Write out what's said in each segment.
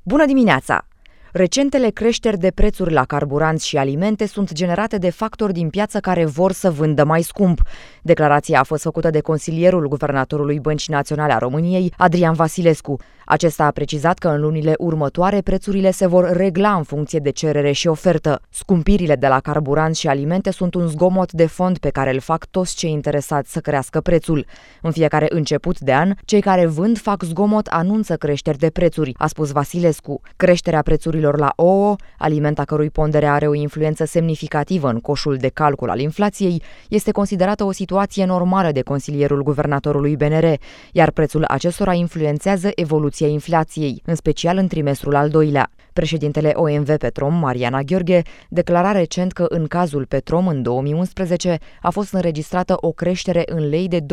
Bună dimineața! Recentele creșteri de prețuri la carburanți și alimente sunt generate de factori din piață care vor să vândă mai scump. Declarația a fost făcută de consilierul guvernatorului Băncii Naționale a României, Adrian Vasilescu. Acesta a precizat că în lunile următoare prețurile se vor regla în funcție de cerere și ofertă. Scumpirile de la carburanți și alimente sunt un zgomot de fond pe care îl fac toți cei interesați să crească prețul. În fiecare început de an, cei care vând fac zgomot anunță creșteri de prețuri, a spus Vasilescu. Creșterea prețurilor la ouă, aliment a cărui pondere are o influență semnificativă în coșul de calcul al inflației, este considerată o situație normală de consilierul guvernatorului BNR, iar prețul acestora influențează evoluția inflației, în special în trimestrul al doilea. Președintele OMV Petrom, Mariana Gheorghe, declara recent că în cazul Petrom în 2011 a fost înregistrată o creștere în lei de 25%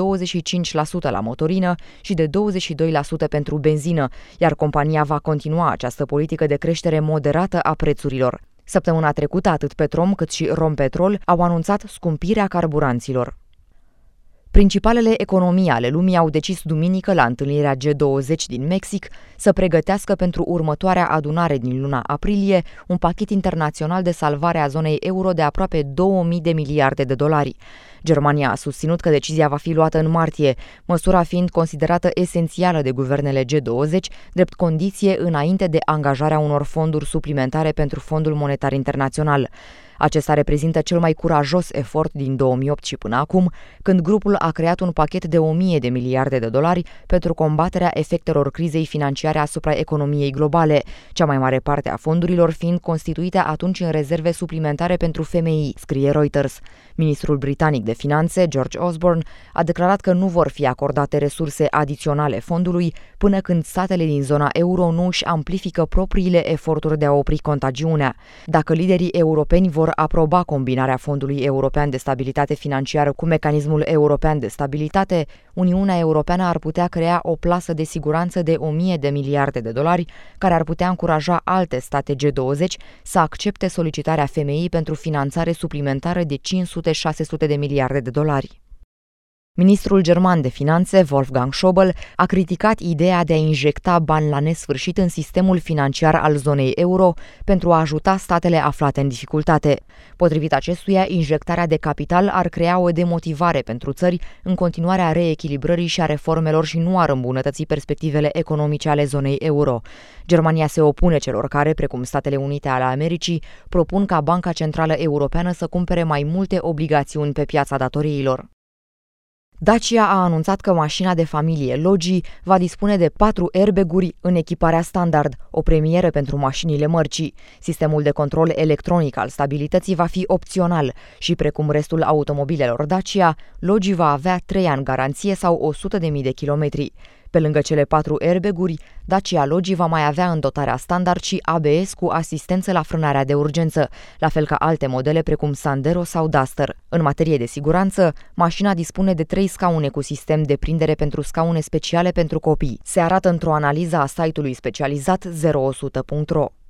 la motorină și de 22% pentru benzină, iar compania va continua această politică de creștere moderată a prețurilor. Săptămâna trecută, atât Petrom cât și Rompetrol au anunțat scumpirea carburanților. Principalele economii ale lumii au decis duminică la întâlnirea G20 din Mexic să pregătească pentru următoarea adunare din luna aprilie un pachet internațional de salvare a zonei euro de aproape 2000 de miliarde de dolari. Germania a susținut că decizia va fi luată în martie, măsura fiind considerată esențială de guvernele G20, drept condiție înainte de angajarea unor fonduri suplimentare pentru Fondul Monetar Internațional. Acesta reprezintă cel mai curajos efort din 2008 și până acum, când grupul a creat un pachet de 1000 de miliarde de dolari pentru combaterea efectelor crizei financiare asupra economiei globale, cea mai mare parte a fondurilor fiind constituite atunci în rezerve suplimentare pentru FMI, scrie Reuters. Ministrul britanic de Finanțe, George Osborne, a declarat că nu vor fi acordate resurse adiționale fondului până când statele din zona euro nu își amplifică propriile eforturi de a opri contagiunea. Dacă liderii europeni vor aproba combinarea Fondului European de Stabilitate Financiară cu Mecanismul European de Stabilitate, Uniunea Europeană ar putea crea o plasă de siguranță de 1000 de miliarde de dolari, care ar putea încuraja alte state G20 să accepte solicitarea FMI pentru finanțare suplimentară de 500-600 de miliarde de dolari. Ministrul german de finanțe, Wolfgang Schäuble, a criticat ideea de a injecta bani la nesfârșit în sistemul financiar al zonei euro pentru a ajuta statele aflate în dificultate. Potrivit acestuia, injectarea de capital ar crea o demotivare pentru țări în continuarea reechilibrării și a reformelor și nu ar îmbunătăți perspectivele economice ale zonei euro. Germania se opune celor care, precum Statele Unite ale Americii, propun ca Banca Centrală Europeană să cumpere mai multe obligațiuni pe piața datoriilor. Dacia a anunțat că mașina de familie Logi va dispune de 4 airbag-uri în echiparea standard, o premieră pentru mașinile mărcii. Sistemul de control electronic al stabilității va fi opțional și, precum restul automobilelor Dacia, Logi va avea 3 ani garanție sau 100.000 de kilometri. Pe lângă cele 4 airbag-uri, Dacia Logi va mai avea în dotarea standard și ABS cu asistență la frânarea de urgență, la fel ca alte modele precum Sandero sau Duster. În materie de siguranță, mașina dispune de 3 scaune cu sistem de prindere pentru scaune speciale pentru copii. Se arată într-o analiză a site-ului specializat 0100.ro.